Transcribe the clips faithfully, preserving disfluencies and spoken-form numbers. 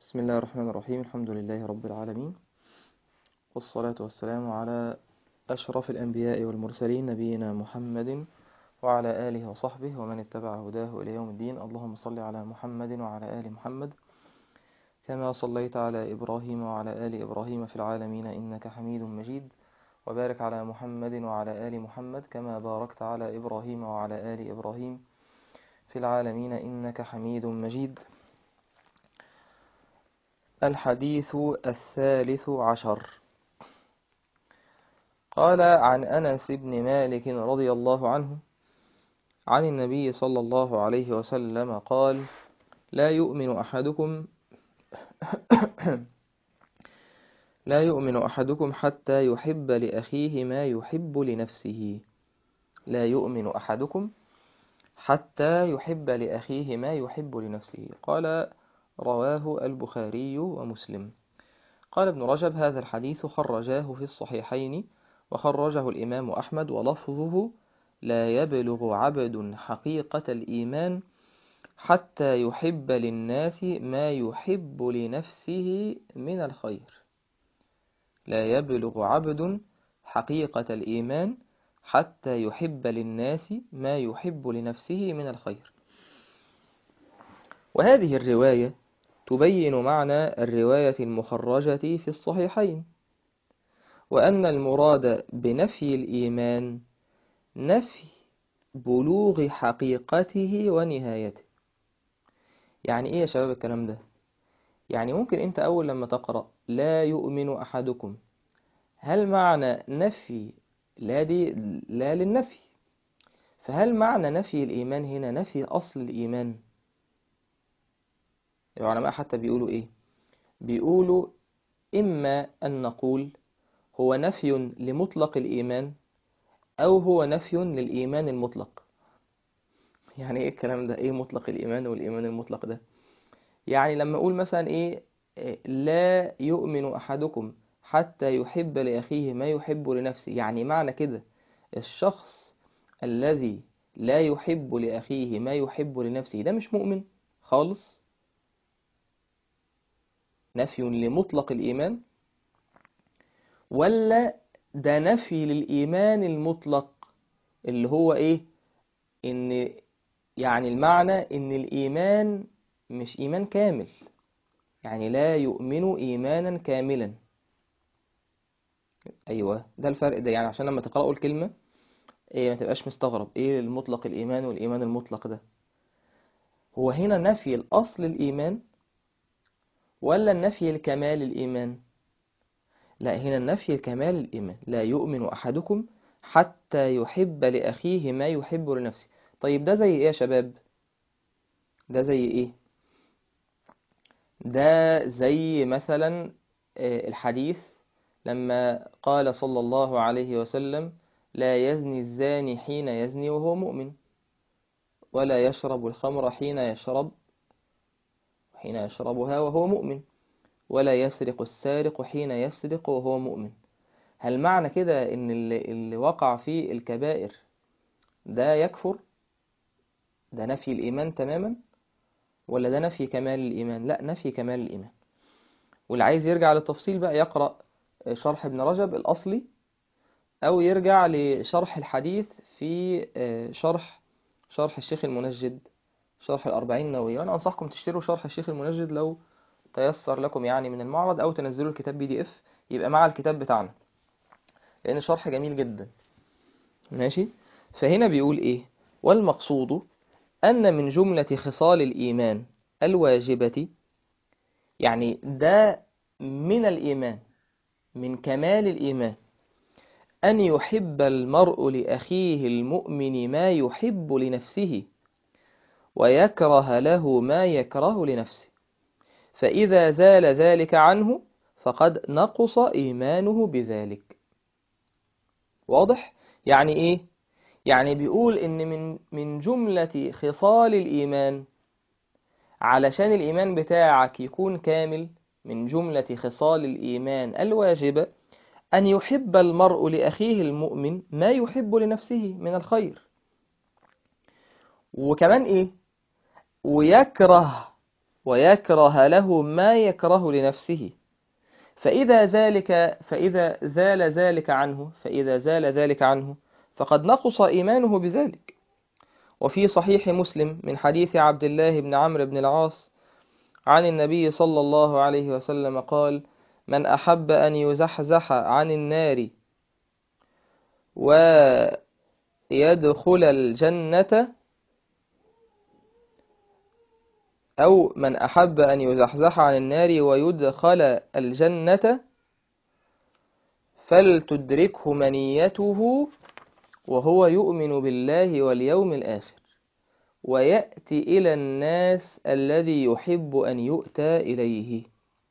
بسم الله الرحمن الرحيم. الحمد لله رب العالمين، والصلاة والسلام على أشرف الأنبياء والمرسلين نبينا محمد وعلى آله وصحبه ومن اتبع هداه إلى يوم الدين. اللهم صل على محمد وعلى آل محمد كما صليت على إبراهيم وعلى آل إبراهيم في العالمين إنك حميد مجيد، وبارك على محمد وعلى آل محمد كما باركت على إبراهيم وعلى آل إبراهيم في العالمين إنك حميد مجيد. الحديث الثالث عشر. قال: عن أنس بن مالك رضي الله عنه عن النبي صلى الله عليه وسلم قال: لا يؤمن أحدكم لا يؤمن أحدكم حتى يحب لأخيه ما يحب لنفسه. لا يؤمن أحدكم حتى يحب لأخيه ما يحب لنفسه. قال: رواه البخاري ومسلم. قال ابن رجب: هذا الحديث خرجاه في الصحيحين، وخرجه الإمام أحمد، ولفظه: لا يبلغ عبد حقيقة الإيمان حتى يحب للناس ما يحب لنفسه من الخير. لا يبلغ عبد حقيقة الإيمان حتى يحب للناس ما يحب لنفسه من الخير. وهذه الرواية تبين معنى الرواية المخرجة في الصحيحين، وأن المراد بنفي الإيمان نفي بلوغ حقيقته ونهايته. يعني إيه يا شباب الكلام ده؟ يعني ممكن أنت أول لما تقرأ لا يؤمن أحدكم، هل معنى نفي لا دي لا للنفي؟ فهل معنى نفي الإيمان هنا نفي أصل الإيمان؟ العلماء حتى بيقولوا إيه؟ بيقولوا إما أن نقول هو نفي لمطلق الإيمان، أو هو نفي للإيمان المطلق. يعني إيه الكلام ده؟ إيه مطلق الإيمان والإيمان المطلق ده؟ يعني لما أقول مثلا إيه لا يؤمن أحدكم حتى يحب لأخيه ما يحب لنفسه، يعني معنى كده الشخص الذي لا يحب لأخيه ما يحب لنفسه ده مش مؤمن خالص. نفي لمطلق الإيمان، ولا ده نفي للإيمان المطلق اللي هو إيه؟ إن يعني المعنى إن الإيمان مش إيمان كامل، يعني لا يؤمن إيمانا كاملا. أيوة، ده الفرق ده. يعني عشان لما تقرأوا الكلمة إيه ما تبقاش مستغرب إيه المطلق الإيمان والإيمان المطلق ده. هو هنا نفي الأصل الإيمان ولا النفي الكمال الإيمان؟ لا، هنا النفي الكمال الإيمان. لا يؤمن أحدكم حتى يحب لأخيه ما يحب لنفسه. طيب ده زي إيه يا شباب؟ ده زي إيه؟ ده زي مثلا الحديث لما قال صلى الله عليه وسلم: لا يزني الزاني حين يزني وهو مؤمن، ولا يشرب الخمر حين يشرب حين يشربها وهو مؤمن، ولا يسرق السارق حين يسرق وهو مؤمن. هل معنى كده ان اللي, اللي وقع في الكبائر ده يكفر؟ ده نفي الإيمان تماما، ولا ده نفي كمال الإيمان؟ لا، نفي كمال الإيمان. واللي عايز يرجع للتفصيل بقى يقرأ شرح ابن رجب الأصلي، أو يرجع لشرح الحديث في شرح شرح الشيخ المنجد، شرح الأربعين النووية. وأنا أنصحكم تشتروا شرح الشيخ المنجد لو تيسر لكم يعني من المعرض، أو تنزلوا الكتاب بي دي إف يبقى مع الكتاب بتاعنا، لأن الشرح جميل جدا. ماشي. فهنا بيقول إيه؟ والمقصود أن من جملة خصال الإيمان الواجبة، يعني ده من الإيمان، من كمال الإيمان، أن يحب المرء لأخيه المؤمن ما يحب لنفسه، ويكره له ما يكره لنفسه، فإذا زال ذلك عنه فقد نقص إيمانه بذلك. واضح؟ يعني إيه؟ يعني بيقول إن من من جملة خصال الإيمان، علشان الإيمان بتاعك يكون كامل، من جملة خصال الإيمان الواجبة أن يحب المرء لأخيه المؤمن ما يحب لنفسه من الخير. وكمان إيه؟ ويكره ويكره له ما يكره لنفسه. فإذا ذلك فإذا زال ذلك عنه فإذا زال ذلك عنه فقد نقص إيمانه بذلك. وفي صحيح مسلم من حديث عبد الله بن عمرو بن العاص عن النبي صلى الله عليه وسلم قال: من أحب أن يزحزح عن النار ويدخل الجنة أو من أحب أن يزحزح عن النار ويدخل الجنة فلتدركه منيته وهو يؤمن بالله واليوم الآخر ويأتي إلى الناس الذي يحب أن يؤتى إليه.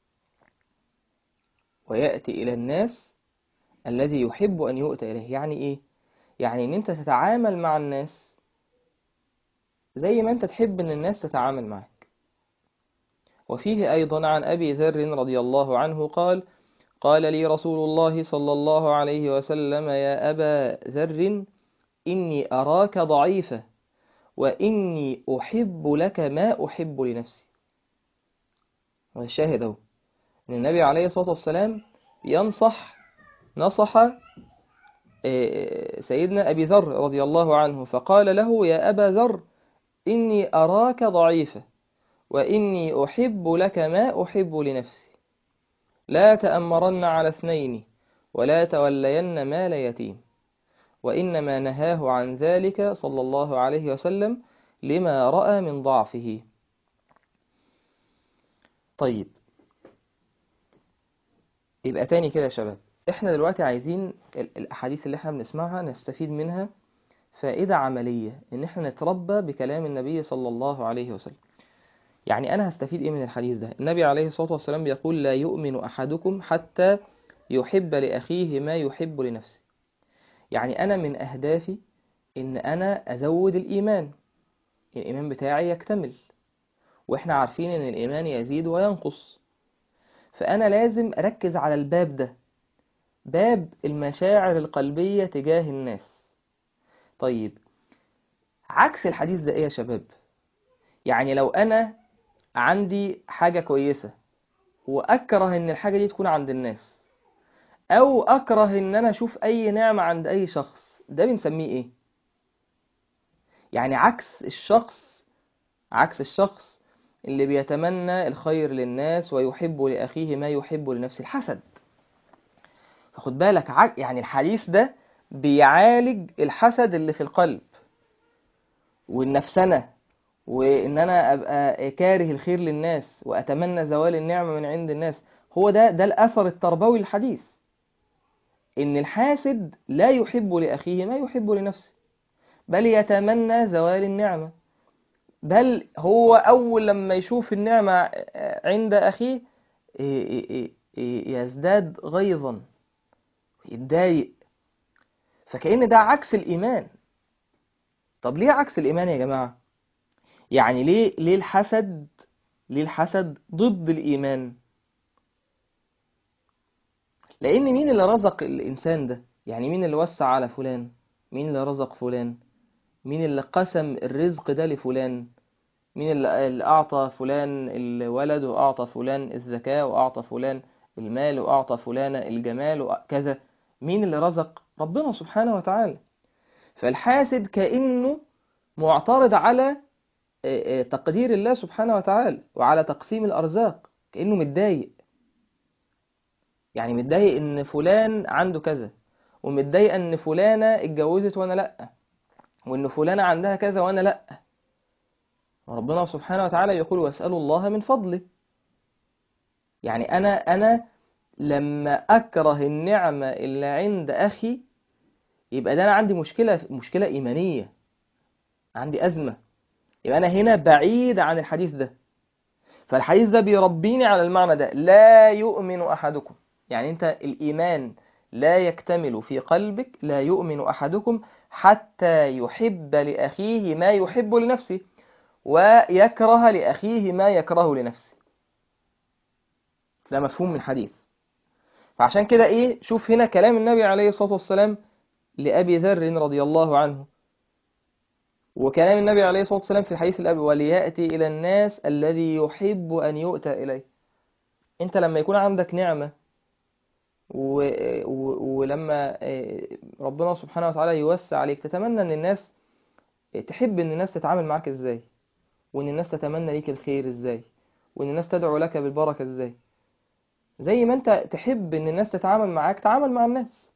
ويأتي إلى الناس الذي يحب أن يؤتى إليه يعني إيه؟ يعني إن أنت تتعامل مع الناس زي ما أنت تحب أن الناس تتعامل معك. وفيه أيضا عن أبي ذر رضي الله عنه قال: قال لي رسول الله صلى الله عليه وسلم: يا أبا ذر إني أراك ضعيفا وإني أحب لك ما أحب لنفسي. والشاهد أهو إن النبي عليه الصلاة والسلام ينصح نصح سيدنا أبي ذر رضي الله عنه فقال له: يا أبا ذر إني أراك ضعيفا وإني أحب لك ما أحب لنفسي، لا تأمرن على اثنين ولا تولين مال يتيم. وإنما نهاه عن ذلك صلى الله عليه وسلم لما رأى من ضعفه. طيب، يبقى تاني كده يا شباب، احنا دلوقتي عايزين الأحاديث اللي احنا بنسمعها نستفيد منها فائدة عملية، ان احنا نتربى بكلام النبي صلى الله عليه وسلم. يعني أنا هستفيد إيه من الحديث ده؟ النبي عليه الصلاة والسلام بيقول: لا يؤمن أحدكم حتى يحب لأخيه ما يحب لنفسه. يعني أنا من أهدافي إن أنا أزود الإيمان، الإيمان بتاعي يكتمل، وإحنا عارفين إن الإيمان يزيد وينقص. فأنا لازم أركز على الباب ده، باب المشاعر القلبية تجاه الناس. طيب، عكس الحديث ده إيه يا شباب؟ يعني لو أنا عندي حاجة كويسة وأكره إن الحاجة دي تكون عند الناس، أو أكره إن أنا أشوف أي نعمة عند أي شخص، ده بنسميه إيه؟ يعني عكس الشخص عكس الشخص اللي بيتمنى الخير للناس ويحب لأخيه ما يحب لنفسه، الحسد. فخد بالك، يعني الحديث ده بيعالج الحسد اللي في القلب والنفسنة، وإن أنا أبقى كاره الخير للناس وأتمنى زوال النعمة من عند الناس. هو ده ده الأثر التربوي للحديث، إن الحاسد لا يحب لأخيه ما يحب لنفسه، بل يتمنى زوال النعمة، بل هو أول لما يشوف النعمة عند أخيه يزداد غيظا، يتضايق. فكأن ده عكس الإيمان. طب ليه عكس الإيمان يا جماعة؟ يعني ليه ليه الحسد ليه الحسد ضد الإيمان؟ لأن مين اللي رزق الإنسان ده؟ يعني مين اللي وسع على فلان؟ مين اللي رزق فلان؟ مين اللي قسم الرزق ده لفلان؟ مين اللي أعطى فلان الولد وأعطى فلان الذكاء وأعطى فلان المال وأعطى فلان الجمال وكذا؟ مين اللي رزق؟ ربنا سبحانه وتعالى. فالحاسد كأنه معترض على تقدير الله سبحانه وتعالى وعلى تقسيم الأرزاق، كأنه متضايق. يعني متضايق إن فلان عنده كذا، ومتضايق إن فلانة اتجوزت وأنا لأ، وإن فلانة عندها كذا وأنا لأ. وربنا سبحانه وتعالى يقول: واسألوا الله من فضله. يعني أنا أنا لما أكره النعمة اللي عند أخي، يبقى ده أنا عندي مشكلة مشكلة إيمانية، عندي أزمة. يبقى أنا هنا بعيد عن الحديث ده. فالحديث ده بيربيني على المعنى ده: لا يؤمن أحدكم. يعني أنت الإيمان لا يكتمل في قلبك، لا يؤمن أحدكم حتى يحب لأخيه ما يحب لنفسه ويكره لأخيه ما يكره لنفسه. ده مفهوم من الحديث. فعشان كده إيه، شوف هنا كلام النبي عليه الصلاة والسلام لأبي ذر رضي الله عنه: وكلام النبي عليه الصلاة والسلام في الحديث الأبي وليأتي إلى الناس الذي يحب أن يؤتى إليه. أنت لما يكون عندك نعمة و... و... ولما آه، ربنا سبحانه وتعالى يوسع عليك، تتمنى أن الناس تحب أن الناس تتعامل معك إزاي، وأن الناس تتمنى ليك الخير إزاي، وأن الناس تدعو لك بالبركة إزاي. زي ما أنت تحب أن الناس تتعامل معك، تعامل مع الناس.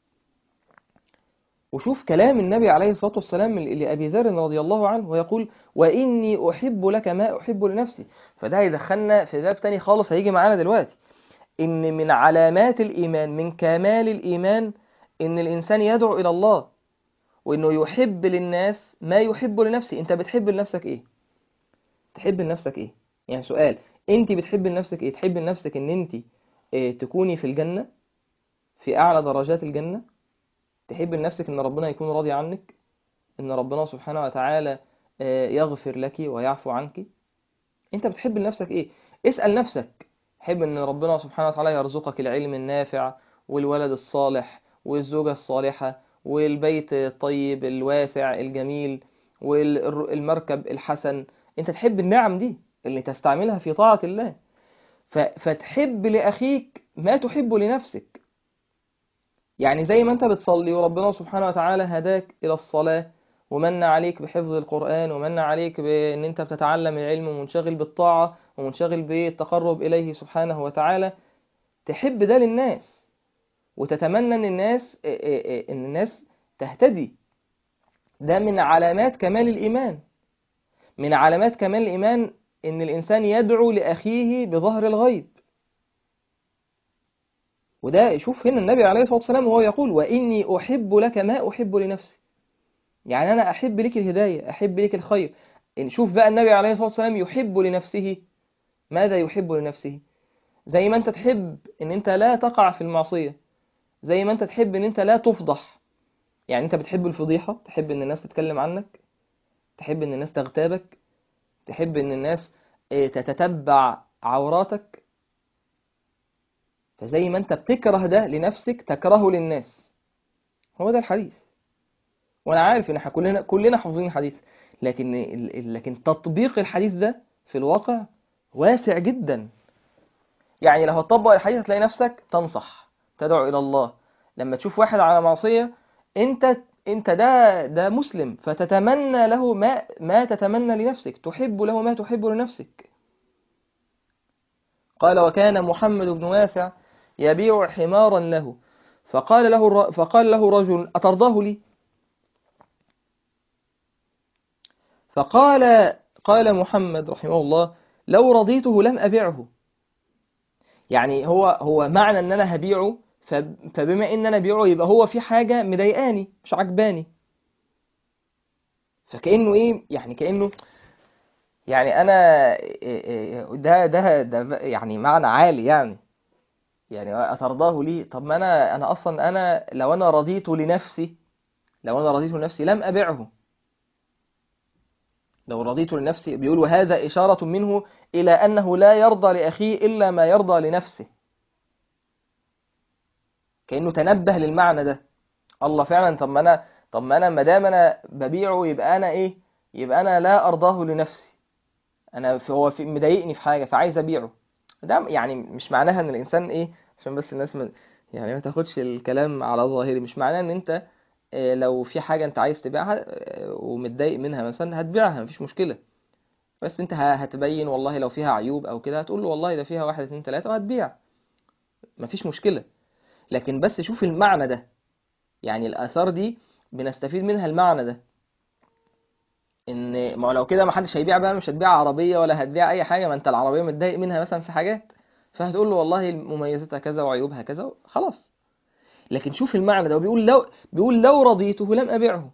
وشوف كلام النبي عليه الصلاة والسلام لأبي ذر رضي الله عنه ويقول وإني أحب لك ما أحب لنفسي. فده هيدخلنا في باب تاني خالص هيجي معانا دلوقتي، إن من علامات الإيمان، من كمال الإيمان، إن الإنسان يدعو إلى الله وإنه يحب للناس ما يحب لنفسه. أنت بتحب لنفسك إيه؟ تحب لنفسك إيه؟ يعني سؤال، أنت بتحب لنفسك إيه؟ تحب لنفسك إن أنت إيه، تكوني في الجنة، في أعلى درجات الجنة؟ تحب لنفسك إن ربنا يكون راضي عنك، إن ربنا سبحانه وتعالى آه، يغفر لك ويعفو عنك؟ أنت بتحب لنفسك إيه؟ اسأل نفسك. تحب إن ربنا سبحانه وتعالى يرزقك العلم النافع والولد الصالح والزوجة الصالحة والبيت الطيب الواسع الجميل والمركب الحسن. أنت تحب النعم دي اللي تستعملها في طاعة الله. ف- فتحب لأخيك ما تحب لنفسك. يعني زي ما انت بتصلي وربنا سبحانه وتعالى هداك إلى الصلاة ومن عليك بحفظ القرآن ومن عليك بأن انت بتتعلم العلم ومنشغل بالطاعة ومنشغل بالتقرب إليه سبحانه وتعالى، تحب ده للناس وتتمنى ان الناس ان الناس تهتدي. ده من علامات كمال الإيمان. من علامات كمال الإيمان ان الإنسان يدعو لأخيه بظهر الغيب. وده شوف هنا النبي عليه الصلاة والسلام وهو يقول وإني أحب لك ما أحب لنفسي. يعني أنا أحب لك الهداية، أحب لك الخير. نشوف بقى النبي عليه الصلاة والسلام يحب لنفسه ماذا يحب لنفسه. زي ما أنت تحب أن أنت لا تقع في المعصية، زي ما أنت تحب أن أنت لا تفضح. يعني أنت بتحب الفضيحة، تحب أن الناس تتكلم عنك، تحب أن الناس تغتابك، تحب أن الناس آه، تتتبع عوراتك. فزي ما أنت بتكره ده لنفسك تكرهه للناس. هو ده الحديث. وانا عارف ان احنا كلنا كلنا حافظين الحديث، لكن ال- ال- لكن تطبيق الحديث ده في الواقع واسع جدا. يعني لو هتطبق الحديث هتلاقي نفسك تنصح، تدعو الى الله. لما تشوف واحد على معصية، انت انت ده ده مسلم، فتتمنى له ما ما تتمنى لنفسك، تحب له ما تحب لنفسك. قال وكان محمد بن واسع يبيع حمارا له، فقال له الر- فقال له رجل أترضاه لي؟ فقال قال محمد رحمه الله لو رضيته لم أبيعه. يعني هو هو معنى ان انا هبيعه، فب- فبما ان انا ابيعه يبقى هو في حاجة مضايقاني مش عجباني. فكأنه ايه يعني، كأنه يعني انا إيه إيه ده ده ده يعني معنى عالي يعني. يعني اترضاه لي؟ طب ما انا انا اصلا انا لو انا رضيت لنفسي، لو انا رضيت لنفسي لم أبيعه. لو رضيت لنفسي، بيقول وهذا إشارة منه إلى أنه لا يرضى لأخيه إلا ما يرضى لنفسه. كأنه تنبه للمعنى ده. الله فعلا، طب ما انا طب ما انا ما دام انا ببيعه يبقى انا ايه؟ يبقى انا لا ارضاه لنفسي. انا في هو في مضايقني في حاجه فعايز ابيعه. ده يعني مش معناها ان الانسان ايه، عشان بس الناس ما يعني ما تاخدش الكلام على ظاهري، مش معناه ان انت آه، لو في حاجه انت عايز تبيعها آه، ومتضايق منها مثلا هتبيعها مفيش مشكله. بس انت ه- هتبين والله لو فيها عيوب او كده، هتقول له والله ده فيها واحد اتنين تلاته وهتبيع، مفيش مشكله. لكن بس شوف المعنى ده، يعني الآثار دي بنستفيد منها المعنى ده. ان ما هو لو كده ما حدش هيبيع بقى، مش هتبيع عربية ولا هتبيع اي حاجة، ما انت العربية متضايق منها مثلا في حاجات، فهتقول له والله مميزاتها كذا وعيوبها كذا خلاص. لكن شوف المعنى ده، وبيقول لو بيقول لو رضيته لم أبيعه.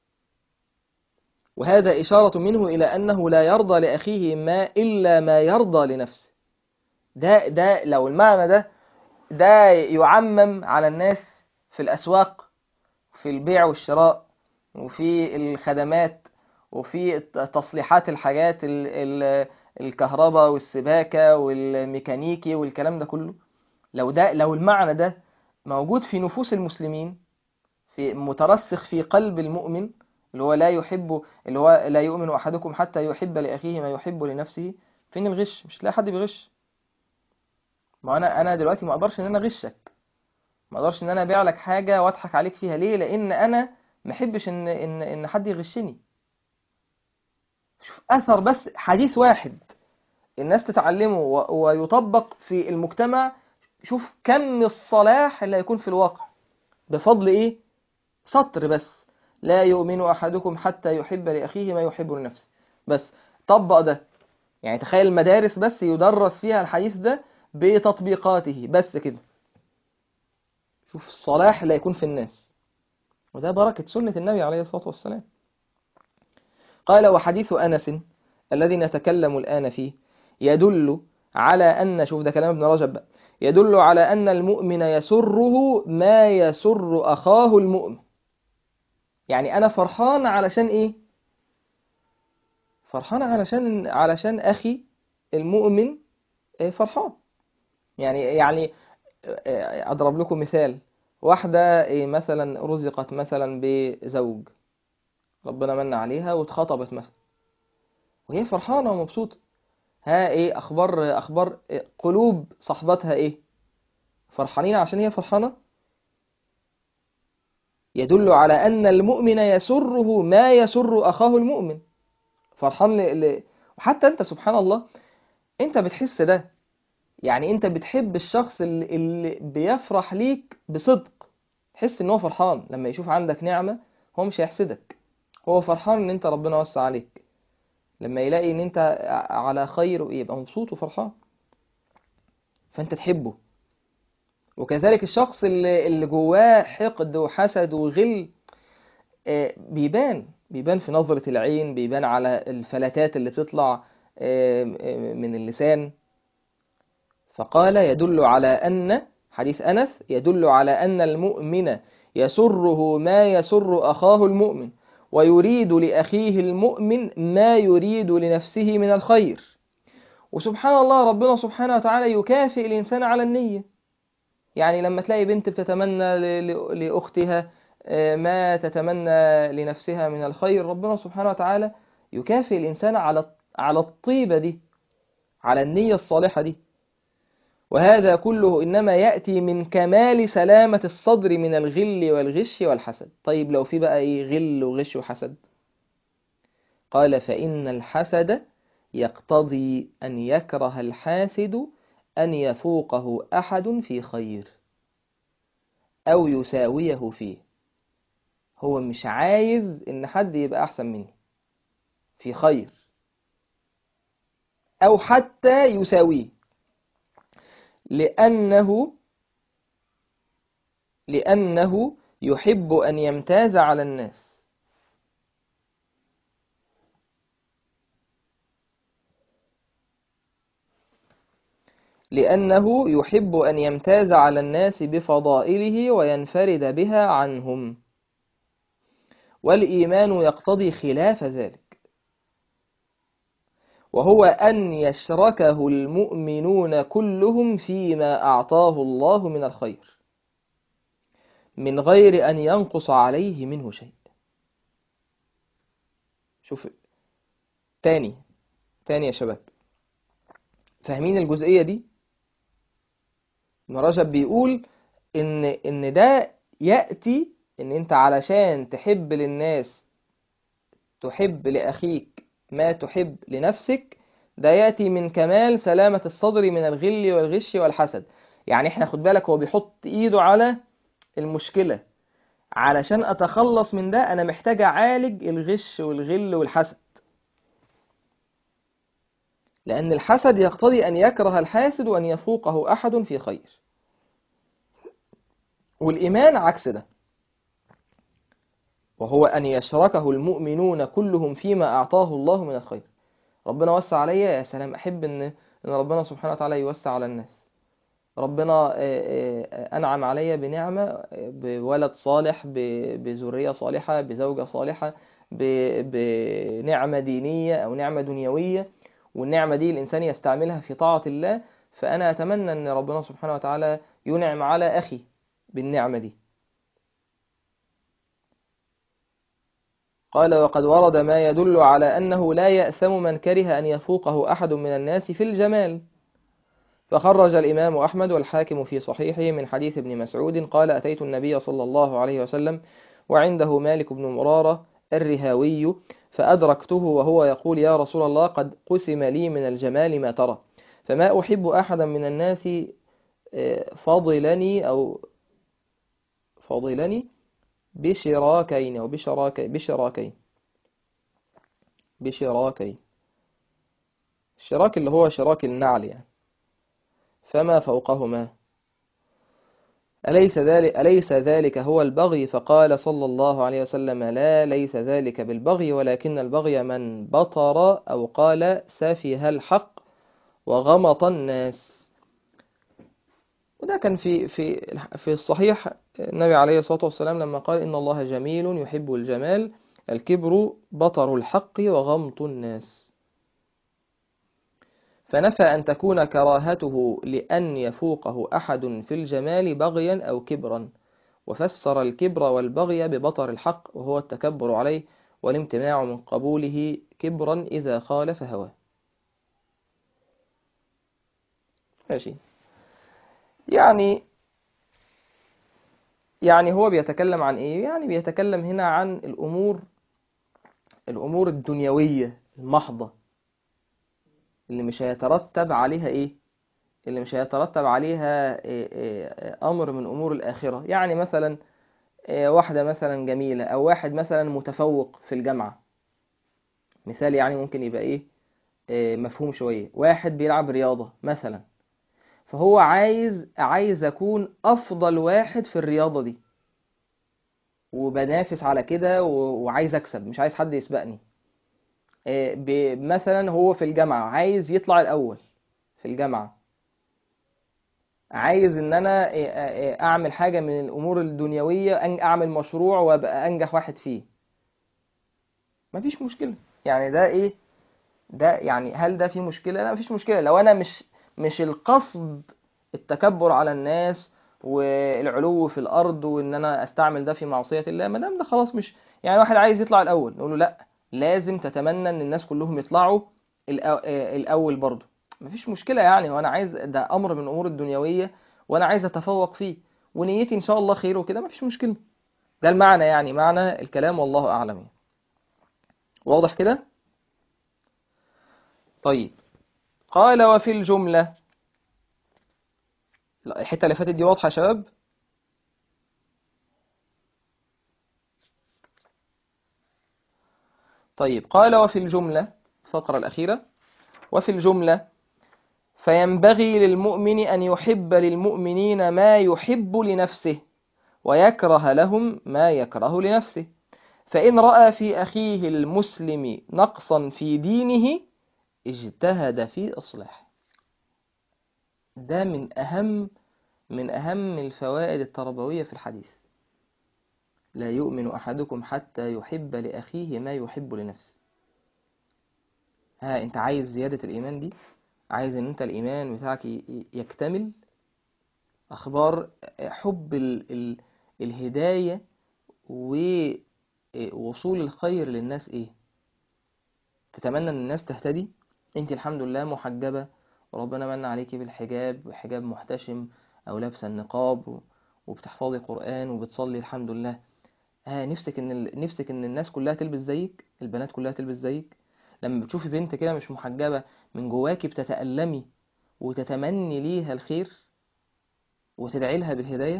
وهذا إشارة منه إلى أنه لا يرضى لأخيه ما إلا ما يرضى لنفسه. ده ده لو المعنى ده ده يعمم على الناس في الأسواق، في البيع والشراء، وفي الخدمات، وفي تصليحات الحاجات ال- ال- الكهرباء والسباكة والميكانيكي والكلام ده كله. لو ده لو المعنى ده موجود في نفوس المسلمين، في مترسخ في قلب المؤمن، اللي هو لا يحب، اللي هو لا يؤمن أحدكم حتى يحب لأخيه ما يحب لنفسه. فين الغش؟ مش تلاقي حد بيغش. ما انا انا دلوقتي ما اقدرش ان انا اغشك، ما اقدرش ان انا ابيع لك حاجه واضحك عليك فيها. ليه؟ لان انا ما احبش ان ان ان حد يغشني. شوف اثر بس حديث واحد الناس تتعلمه و- ويطبق في المجتمع، شوف كم الصلاح اللي هيكون في الواقع بفضل ايه؟ سطر بس: لا يؤمن احدكم حتى يحب لاخيه ما يحب لنفسه. بس طبق ده. يعني تخيل المدارس بس يدرس فيها الحديث ده بتطبيقاته بس كده، شوف الصلاح اللي هيكون في الناس. وده بركة سنة النبي عليه الصلاة والسلام. قال: وحديث أنس الذي نتكلم الآن فيه يدل على أن، شوف ده كلام ابن رجب بقى، يدل على أن المؤمن يسره ما يسر أخاه المؤمن. يعني أنا فرحان علشان إيه؟ فرحان علشان علشان أخي المؤمن إيه، فرحان. يعني يعني آه، أضرب لكم مثال. واحدة إيه، مثلا رزقت مثلا بزوج، ربنا من عليها واتخطبت مثلا، وهي فرحانة ومبسوطة. ها ايه اخبار اخبار إيه؟ قلوب صحبتها ايه؟ فرحانين عشان هي فرحانة. يدل على ان المؤمن يسره ما يسر اخاه المؤمن. فرحان ل... ل... وحتى انت سبحان الله انت بتحس ده. يعني انت بتحب الشخص اللي, اللي بيفرح ليك بصدق. تحس ان هو فرحان لما يشوف عندك نعمة. هو مش هيحسدك، هو فرحان ان انت ربنا وسع عليك. لما يلاقي ان انت على خير يبقى مبسوط وفرحان، فانت تحبه. وكذلك الشخص اللي اللي جواه حقد وحسد وغل، آه، بيبان بيبان في نظرة العين، بيبان على الفلتات اللي بتطلع آه، آه، من اللسان. فقال: يدل على أن، حديث أنس يدل على أن المؤمن يسره ما يسر أخاه المؤمن، ويريد لأخيه المؤمن ما يريد لنفسه من الخير. وسبحان الله ربنا سبحانه وتعالى يكافئ الإنسان على النية. يعني لما تلاقي بنت بتتمنى ل- ل- لأختها آه، ما تتمنى لنفسها من الخير، ربنا سبحانه وتعالى يكافئ الإنسان على على الطيبة دي، على النية الصالحة دي. وهذا كله إنما يأتي من كمال سلامة الصدر من الغل والغش والحسد. طيب لو في بقى إيه غل وغش وحسد؟ قال: فإن الحسد يقتضي أن يكره الحاسد أن يفوقه أحد في خير أو يساويه فيه. هو مش عايز إن حد يبقى أحسن مني في خير، أو حتى يساويه، لأنه لأنه يحب أن يمتاز على الناس. لأنه يحب أن يمتاز على الناس بفضائله وينفرد بها عنهم، والإيمان يقتضي خلاف ذلك، وهو أن يشركه المؤمنون كلهم فيما أعطاه الله من الخير من غير أن ينقص عليه منه شيء. شوف تاني تاني يا شباب، فاهمين الجزئية دي؟ ابن رجب بيقول إن إن ده يأتي إن أنت علشان تحب للناس، تحب لأخيك ما تحب لنفسك، ده يأتي من كمال سلامة الصدر من الغل والغش والحسد. يعني احنا خد بالك، هو بيحط ايده على المشكلة. علشان اتخلص من ده انا محتاج اعالج الغش والغل والحسد، لان الحسد يقتضي ان يكره الحاسد وان يفوقه احد في خير. والايمان عكس ده، وهو ان يشركه المؤمنون كلهم فيما اعطاه الله من الخير. ربنا وسع عليا، يا سلام، احب ان ان ربنا سبحانه وتعالى يوسع على الناس. ربنا آه، آه، أنعم عليا بنعمة، آه، بولد صالح، ب- بذرية صالحة، بزوجة صالحة، ب- بنعمة دينية أو نعمة دنيوية، والنعمة دي الإنسان يستعملها في طاعة الله. فأنا أتمنى أن ربنا سبحانه وتعالى ينعم على أخي بالنعمة دي. قال وقد ورد ما يدل على أنه لا يأثم من كره أن يفوقه أحد من الناس في الجمال. فخرج الإمام أحمد والحاكم في صحيحه من حديث ابن مسعود قال أتيت النبي صلى الله عليه وسلم وعنده مالك بن مرارة الرهاوي فأدركته وهو يقول يا رسول الله قد قسم لي من الجمال ما ترى، فما أحب أحدا من الناس فضلني أو فضلني بشراكين أو بشراك بشراكين بشراكين الشراك اللي هو شراك النعل يعني، فما فوقهما أليس ذلك, أليس ذلك هو البغي؟ فقال صلى الله عليه وسلم لا، ليس ذلك بالبغي، ولكن البغي من بطر أو قال سفه الحق وغمط الناس. وده كان في في في الصحيح النبي عليه الصلاة والسلام لما قال إن الله جميل يحب الجمال، الكبر بطر الحق وغمط الناس. فنفى أن تكون كراهته لأن يفوقه أحد في الجمال بغيا أو كبرا، وفسر الكبر والبغي ببطر الحق وهو التكبر عليه والامتناع من قبوله كبرا إذا خالف هواه. ماشي. يعني يعني هو بيتكلم عن إيه؟ يعني بيتكلم هنا عن الأمور الأمور الدنيوية المحضة اللي مش هيترتب عليها إيه؟ اللي مش هيترتب عليها إيه إيه أمر من أمور الآخرة. يعني مثلا واحدة مثلا جميلة أو واحد مثلا متفوق في الجامعة، مثال يعني ممكن يبقى إيه مفهوم شوية. واحد بيلعب رياضة مثلا، فهو عايز عايز أكون أفضل واحد في الرياضة دي، وبنافس على كده وعايز أكسب، مش عايز حد يسبقني. مثلا هو في الجامعة عايز يطلع الأول في الجامعة، عايز ان انا اعمل حاجة من الامور الدنيوية، اعمل مشروع وابقى انجح واحد فيه، مفيش مشكلة. يعني ده ايه ده؟ يعني هل ده فيه مشكلة؟ لا مفيش مشكلة لو انا مش مش القصد التكبر على الناس والعلو في الارض وان انا استعمل ده في معصية الله. ما دام ده خلاص، مش يعني واحد عايز يطلع الاول نقول له لا، لازم تتمنى ان الناس كلهم يطلعوا الاول برضه، مفيش مشكلة. يعني وانا عايز ده امر من الامور الدنيوية وانا عايز اتفوق فيه ونيتي ان شاء الله خير وكده، مفيش مشكلة. ده المعنى، يعني معنى الكلام والله اعلم. واضح كده؟ طيب. قال وفي الجملة، الحتة اللي فاتت دي واضحة يا شباب؟ طيب. قال وفي الجملة، الفقرة الأخيرة، وفي الجملة فينبغي للمؤمن أن يحب للمؤمنين ما يحب لنفسه ويكره لهم ما يكره لنفسه، فإن رأى في أخيه المسلم نقصا في دينه اجتهد في إصلاحه. ده من أهم من أهم الفوائد التربوية في الحديث. لا يؤمن أحدكم حتى يحب لأخيه ما يحب لنفسه. ها، أنت عايز زيادة الإيمان دي؟ عايز أن أنت الإيمان بتاعك يكتمل؟ أخبار حب ال ال الهداية ووصول الخير للناس إيه؟ تتمنى أن الناس تهتدي؟ أنت الحمد لله محجبة وربنا من عليكي بالحجاب، وحجاب محتشم أو لابسة النقاب وبتحفظي قرآن وبتصلي الحمد لله. ها، نفسك ان ال... نفسك ان الناس كلها تلبس زيك، البنات كلها تلبس زيك؟ لما بتشوفي بنت كده مش محجبة من جواكي بتتألمي وتتمني ليها الخير وتدعي لها بالهداية؟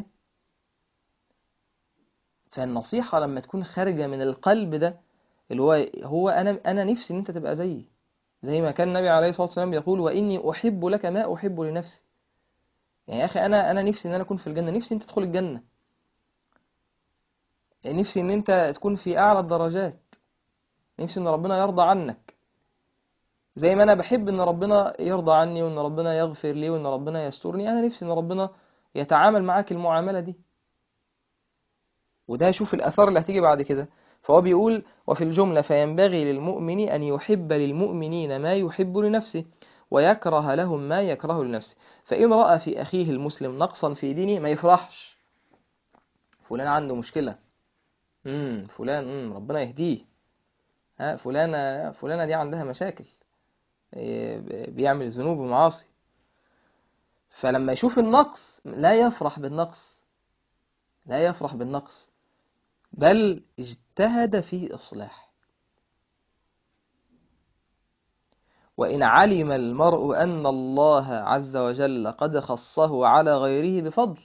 فالنصيحة لما تكون خارجة من القلب ده، اللي هو هو انا انا نفسي ان انت تبقى زيي، زي ما كان النبي عليه الصلاة والسلام يقول واني احب لك ما احب لنفسي. يعني يا اخي انا انا نفسي ان انا اكون في الجنة، نفسي انت تدخل الجنة، نفسي ان انت تكون في اعلى الدرجات، نفسي ان ربنا يرضى عنك، زي ما انا بحب ان ربنا يرضى عني وان ربنا يغفر لي وان ربنا يسترني. انا نفسي ان ربنا يتعامل معاك المعاملة دي. وده شوف الاثار اللي هتيجي بعد كده. فهو بيقول وفي الجملة فينبغي للمؤمن ان يحب للمؤمنين ما يحب لنفسه ويكره لهم ما يكره لنفسه، فإن رأى في أخيه المسلم نقصا في دينه ما يفرحش. فلان عنده مشكلة، امم فلان امم ربنا يهديه، ها فلانة فلانة دي عندها مشاكل، إيه، بيعمل ذنوب ومعاصي. فلما يشوف النقص لا يفرح بالنقص، لا يفرح بالنقص، بل اجتهد في إصلاح. وإن علم المرء أن الله عز وجل قد خصه على غيره بفضل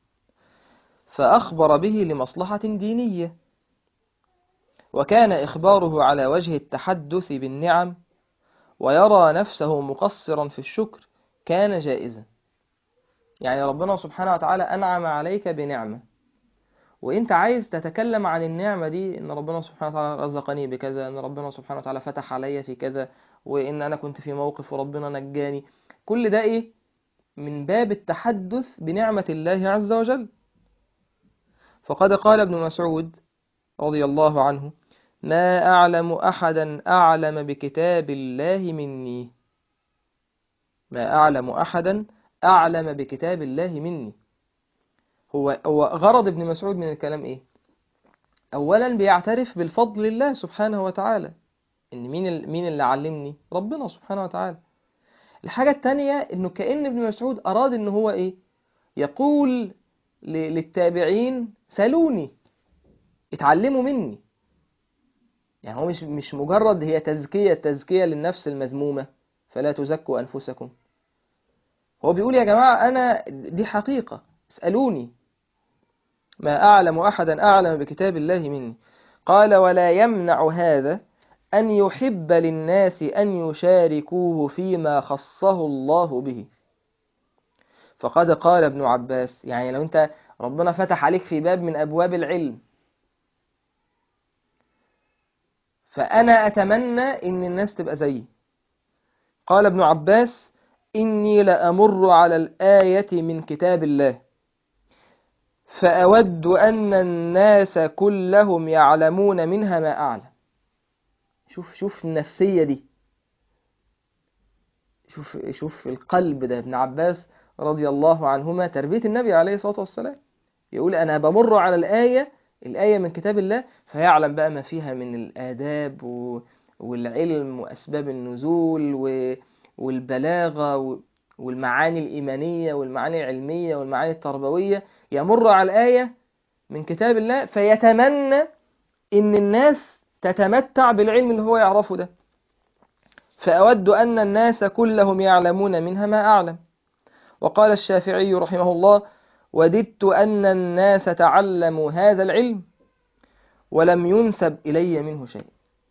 فأخبر به لمصلحة دينية، وكان إخباره على وجه التحدث بالنعم ويرى نفسه مقصرا في الشكر كان جائزا. يعني ربنا سبحانه وتعالى أنعم عليك بنعمة، وإنت عايز تتكلم عن النعمة دي، إن ربنا سبحانه وتعالى رزقني بكذا، إن ربنا سبحانه وتعالى فتح عليا في كذا، وإن أنا كنت في موقف وربنا نجاني. كل ده إيه؟ من باب التحدث بنعمة الله عز وجل. فقد قال ابن مسعود رضي الله عنه: ما أعلم أحدا أعلم بكتاب الله مني. ما أعلم أحدا أعلم بكتاب الله مني. هو هو غرض ابن مسعود من الكلام إيه؟ أولا بيعترف بالفضل الله سبحانه وتعالى، إن مين ال- مين اللي علمني؟ ربنا سبحانه وتعالى. الحاجة التانية إنه كأن ابن مسعود أراد إن هو إيه؟ يقول ل- للتابعين سلوني، اتعلموا مني. يعني هو مش مش مجرد هي تزكية تزكية للنفس المذمومة، فلا تزكوا أنفسكم. هو بيقول يا جماعة أنا دي حقيقة، اسألوني. ما أعلم أحدا أعلم بكتاب الله مني. قال: ولا يمنع هذا أن يحب للناس أن يشاركوه فيما خصه الله به. فقد قال ابن عباس، يعني لو أنت ربنا فتح عليك في باب من أبواب العلم، فأنا أتمنى إن الناس تبقى زيي. قال ابن عباس: إني لأمر على الآية من كتاب الله فأود أن الناس كلهم يعلمون منها ما أعلم. شوف شوف النفسية دي، شوف شوف القلب ده. ابن عباس رضي الله عنهما تربية النبي عليه الصلاة والسلام، يقول أنا بمر على الآية الآية من كتاب الله فيعلم بقى ما فيها من الآداب و- والعلم وأسباب النزول و- والبلاغة و- والمعاني الإيمانية والمعاني العلمية والمعاني التربوية. يمر على الآية من كتاب الله فيتمنى إن الناس تتمتع بالعلم اللي هو يعرفه ده. فأود أن الناس كلهم يعلمون منها ما أعلم. وقال الشافعي رحمه الله: وددت أن الناس تعلموا هذا العلم ولم ينسب إلي منه شيء.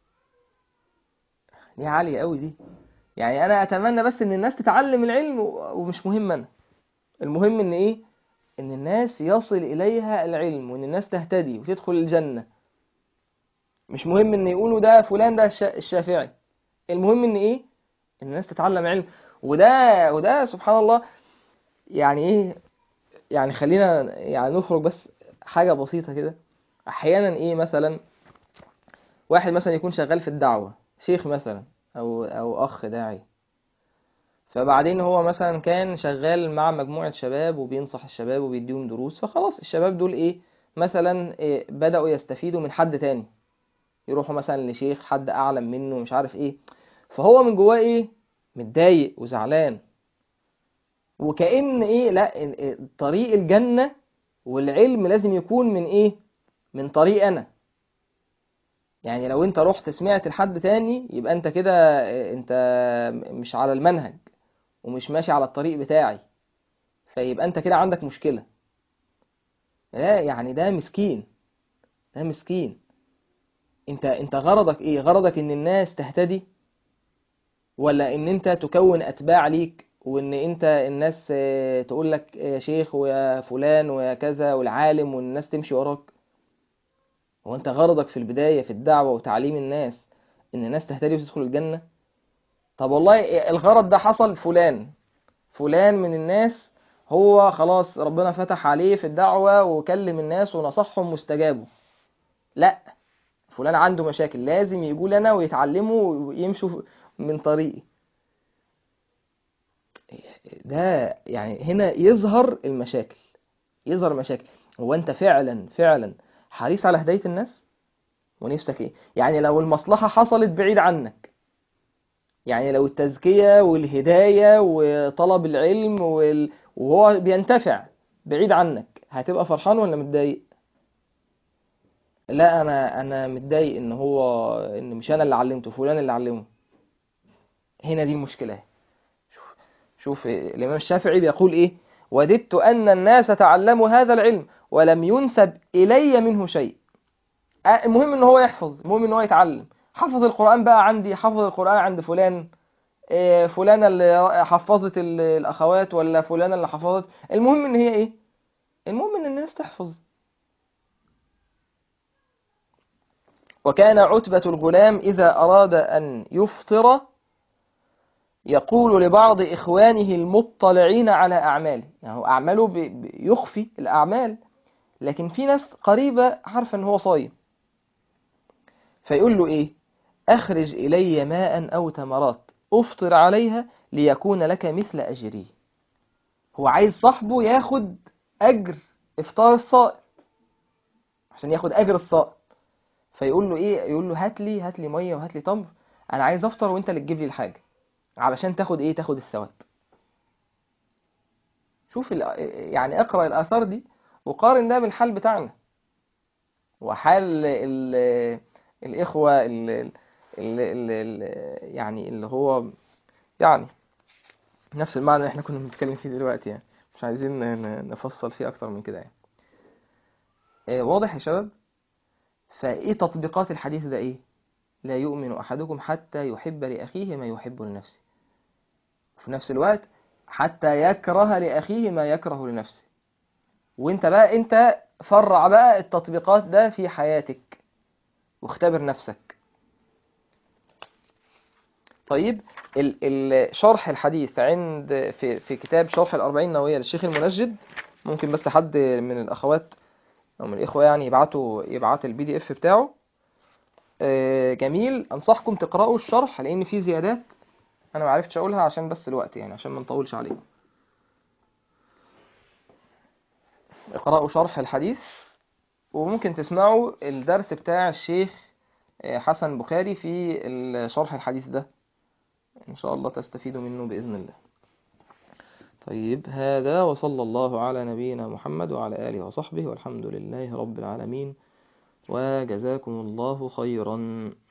دي عالية قوي دي. يعني أنا أتمنى بس إن الناس تتعلم العلم و- ومش مهم أنا، المهم إن إيه؟ إن الناس يصل إليها العلم، وإن الناس تهتدي وتدخل الجنة. مش مهم إن يقولوا ده فلان ده الش- الشافعي، المهم إن إيه؟ إن الناس تتعلم علم. وده وده سبحان الله. يعني إيه؟ يعني خلينا يعني نخرج بس حاجة بسيطة كده. أحيانا إيه مثلا، واحد مثلا يكون شغال في الدعوة، شيخ مثلا أو أو أخ داعي، فبعدين هو مثلا كان شغال مع مجموعة شباب وبينصح الشباب وبيديهم دروس، فخلاص الشباب دول إيه مثلا إيه بدأوا يستفيدوا من حد تاني، يروحوا مثلا لشيخ حد أعلم منه مش عارف إيه. فهو من جواه إيه؟ متضايق وزعلان، وكأن إيه لا ال- ال- طريق الجنة والعلم لازم يكون من إيه؟ من طريق أنا. يعني لو انت رحت سمعت لحد تاني يبقى انت كده انت مش على المنهج ومش ماشي على الطريق بتاعي، فيبقى انت كده عندك مشكلة. لا يعني ده مسكين، ده مسكين. انت انت غرضك ايه؟ غرضك ان الناس تهتدي، ولا ان انت تكون اتباع ليك، وان انت الناس اه، تقول لك يا شيخ ويا فلان ويا كذا والعالم والناس تمشي وراك؟ هو انت غرضك في البداية في الدعوة وتعليم الناس ان الناس تهتدي وتدخل الجنة؟ طب والله الغرض ده حصل، فلان فلان من الناس هو خلاص ربنا فتح عليه في الدعوة وكلم الناس ونصحهم واستجابوا. لا، فلان عنده مشاكل لازم يجوا لنا ويتعلموا ويمشوا من طريقي. ده يعني هنا يظهر المشاكل، يظهر المشاكل. هو انت فعلا فعلا حريص على هداية الناس؟ ونفسك ايه؟ يعني لو المصلحة حصلت بعيد عنك، يعني لو التزكية والهداية وطلب العلم وال... وهو بينتفع بعيد عنك، هتبقى فرحان ولا متضايق؟ لا، انا انا متضايق ان هو ان مش انا اللي علمته، فلان اللي علمه. هنا دي المشكلة. شوف شوف الامام الشافعي بيقول ايه: وددت ان الناس تعلموا هذا العلم ولم ينسب الي منه شيء. آه، المهم ان هو يحفظ، المهم ان هو يتعلم. حفظ القرآن بقى عندي، حفظ القرآن عند فلان، إيه، فلانة اللي حفظت ال- الأخوات، ولا فلانة اللي حفظت. المهم إن هي إيه؟ المهم إن الناس تحفظ. وكان عتبة الغلام إذا أراد أن يفطر يقول لبعض إخوانه المطلعين على أعماله، يعني هو أعماله بي- بيخفي الأعمال، لكن في ناس قريبة عارفة إن هو صايم، فيقول له إيه: أخرج إلي ماء أو تمرات أفطر عليها ليكون لك مثل أجري. هو عايز صاحبه ياخد أجر إفطار الصائم عشان ياخد أجر الصائم. فيقول له إيه؟ يقول له هات لي هات لي مية وهات لي تمر، أنا عايز أفطر وأنت اللي تجيب لي الحاجة علشان تاخد إيه؟ تاخد الثواب. شوف ال... يعني اقرأ الآثار دي وقارن ده بالحال بتاعنا وحال ال... الإخوة ال... ال... ال... ال... يعني اللي هو يعني نفس المعنى اللي احنا كنا بنتكلم فيه دلوقتي، يعني مش عايزين ن- نفصل فيه أكتر من كده يعني. إيه، واضح يا شباب؟ فإيه تطبيقات الحديث ده إيه؟ لا يؤمن أحدكم حتى يحب لأخيه ما يحب لنفسه، وفي نفس الوقت حتى يكره لأخيه ما يكره لنفسه. وانت بقى انت فرع بقى التطبيقات ده في حياتك واختبر نفسك. طيب، ال ال شرح الحديث عند في في كتاب شرح الأربعين النووية للشيخ المنجد، ممكن بس حد من الأخوات أو من الإخوة يعني يبعتوا يبعت البي دي إف بتاعه. آه، جميل، أنصحكم تقرأوا الشرح لأن فيه زيادات أنا ما عرفتش أقولها عشان بس الوقت، يعني عشان ما نطولش عليه. اقرأوا شرح الحديث، وممكن تسمعوا الدرس بتاع الشيخ حسن بخاري في شرح الحديث ده، إن شاء الله تستفيدوا منه بإذن الله. طيب، هذا وصلى الله على نبينا محمد وعلى آله وصحبه والحمد لله رب العالمين، وجزاكم الله خيرا.